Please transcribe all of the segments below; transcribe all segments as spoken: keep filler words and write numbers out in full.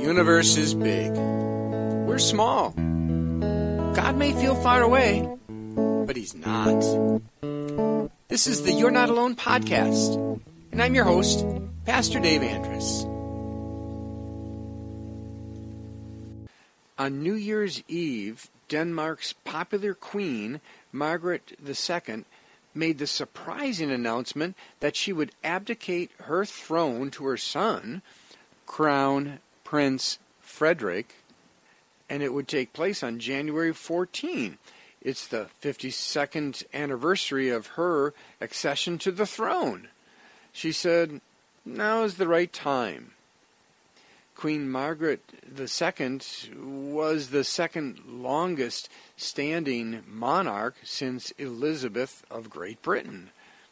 universe is big. We're small. God may feel far away, but He's not. This is the You're Not Alone podcast, and I'm your host, Pastor Dave Andrus. On New Year's Eve, Denmark's popular queen, Margaret the Second, made the surprising announcement that she would abdicate her throne to her son, Crown Prince Frederik, and it would take place on January fourteenth. It's the fifty-second anniversary of her accession to the throne. She said, now is the right time. Queen Margaret the Second was the second longest standing monarch since Elizabeth of Great Britain.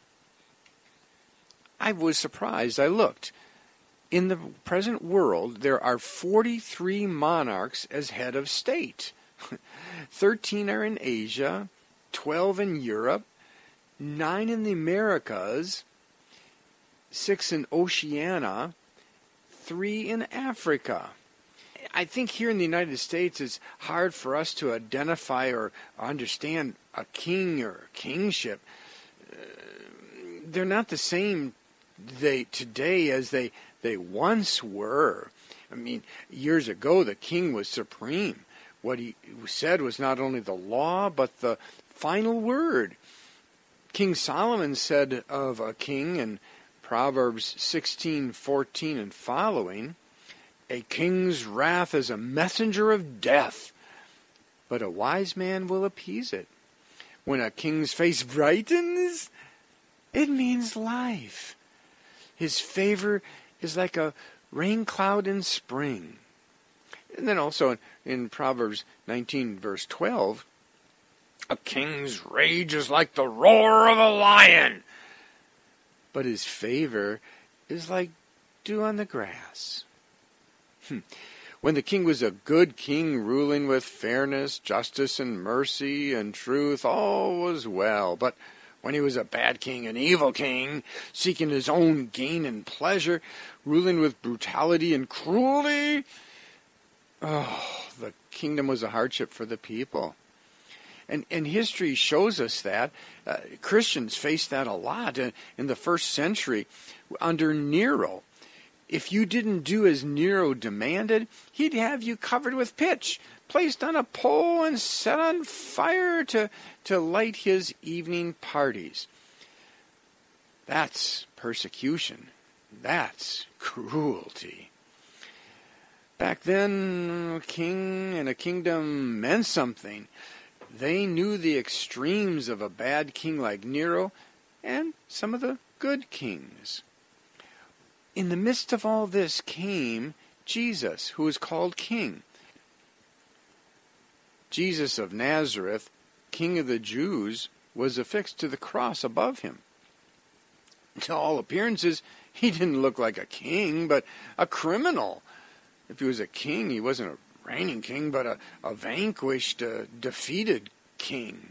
I was surprised. I looked. In the present world, there are forty-three monarchs as head of state. thirteen are in Asia, twelve in Europe, nine in the Americas, six in Oceania, three in Africa. I think here in the United States it's hard for us to identify or understand a king or kingship. Uh, they're not the same they today as they, they once were. I mean, years ago the king was supreme. What he said was not only the law, but the final word. King Solomon said of a king in Proverbs sixteen fourteen and following, a king's wrath is a messenger of death, but a wise man will appease it. When a king's face brightens, it means life. His favor is like a rain cloud in spring. And then also in, in Proverbs nineteen verse twelve, a king's rage is like the roar of a lion, but his favor is like dew on the grass. Hmm. When the king was a good king, ruling with fairness, justice, and mercy, and truth, all was well. But when he was a bad king, an evil king, seeking his own gain and pleasure, ruling with brutality and cruelty, oh, the kingdom was a hardship for the people. And, and history shows us that. Uh, Christians faced that a lot in, in the first century under Nero. If you didn't do as Nero demanded, he'd have you covered with pitch, placed on a pole, and set on fire to, to light his evening parties. That's persecution. That's cruelty. Back then, a king and a kingdom meant something. They knew the extremes of a bad king like Nero and some of the good kings. In the midst of all this came Jesus, who is called King. Jesus of Nazareth, King of the Jews, was affixed to the cross above him. To all appearances, he didn't look like a king, but a criminal. If he was a king, he wasn't a reigning king, but a, a vanquished, uh, defeated king.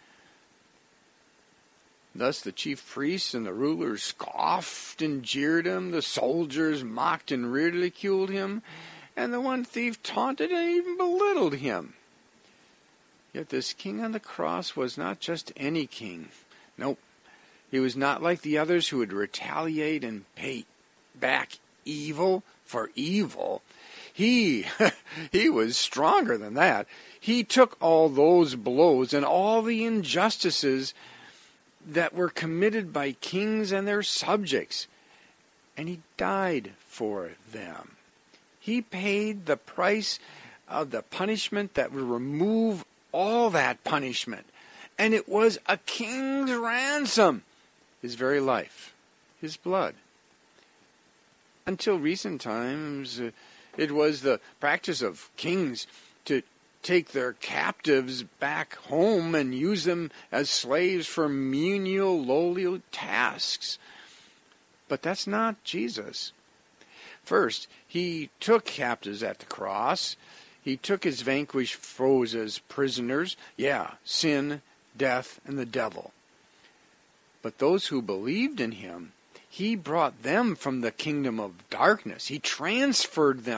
Thus the chief priests and the rulers scoffed and jeered him, the soldiers mocked and ridiculed him, and the one thief taunted and even belittled him. Yet this king on the cross was not just any king. Nope. He was not like the others who would retaliate and pay back evil for evil. He, he was stronger than that. He took all those blows and all the injustices that were committed by kings and their subjects, and he died for them. He paid the price of the punishment that would remove all that punishment, and it was a king's ransom, his very life, his blood. Until recent times, uh, it was the practice of kings to take their captives back home and use them as slaves for menial, lowly tasks. But that's not Jesus. First, he took captives at the cross. He took his vanquished foes as prisoners. Yeah, sin, death, and the devil. But those who believed in him, he brought them from the kingdom of darkness. He transferred them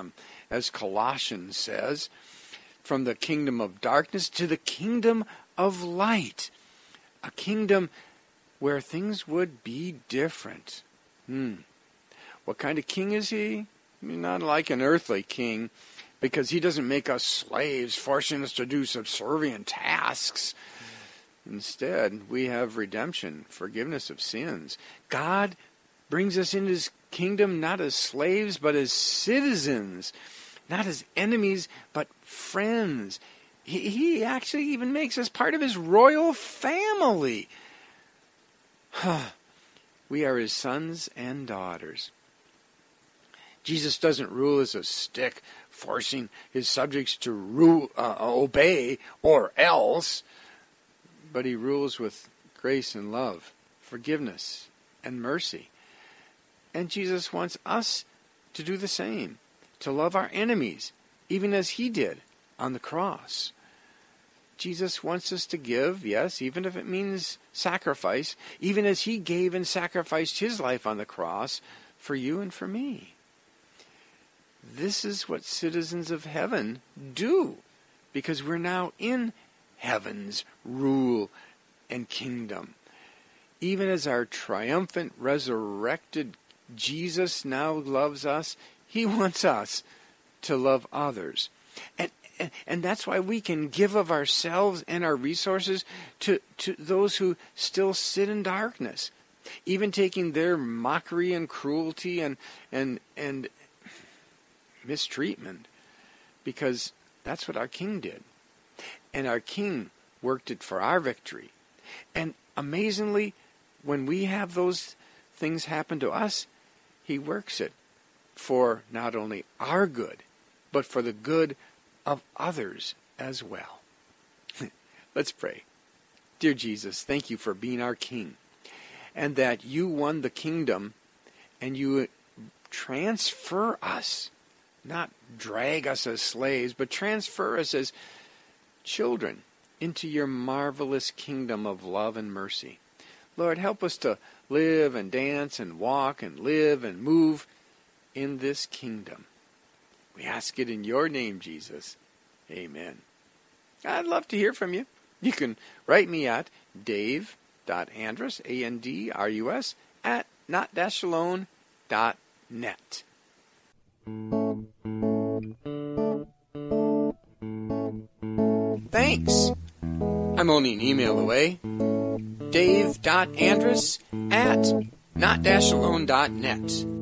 as Colossians says, from the kingdom of darkness to the kingdom of light. A kingdom where things would be different. Hmm. What kind of king is he? Not like an earthly king, because he doesn't make us slaves, forcing us to do subservient tasks. Instead, we have redemption, forgiveness of sins. God brings us into his kingdom not as slaves, but as citizens. Not as enemies, but friends. He, he actually even makes us part of his royal family. We are his sons and daughters. Jesus doesn't rule as a stick, forcing his subjects to rule, uh, obey or else, but he rules with grace and love, forgiveness and mercy. And Jesus wants us to do the same, to love our enemies, even as he did on the cross. Jesus wants us to give, yes, even if it means sacrifice, even as he gave and sacrificed his life on the cross for you and for me. This is what citizens of heaven do, because we're now in heaven's rule and kingdom. Even as our triumphant, resurrected Jesus now loves us, he wants us to love others. And, and, and that's why we can give of ourselves and our resources to, to those who still sit in darkness, even taking their mockery and cruelty and and and mistreatment, because that's what our King did. And our King worked it for our victory. And amazingly, when we have those things happen to us, he works it for not only our good, but for the good of others as well. Let's pray. Dear Jesus, thank you for being our King, and that you won the kingdom and you transfer us, not drag us as slaves, but transfer us as children into your marvelous kingdom of love and mercy. Lord, help us to live and dance and walk and live and move in this kingdom. We ask it in your name, Jesus. Amen. I'd love to hear from you. You can write me at dave.andrus, A N D R U S, at not dash alone dot net. Thanks. I'm only an email away. dave.andrus at not dash alone dot net.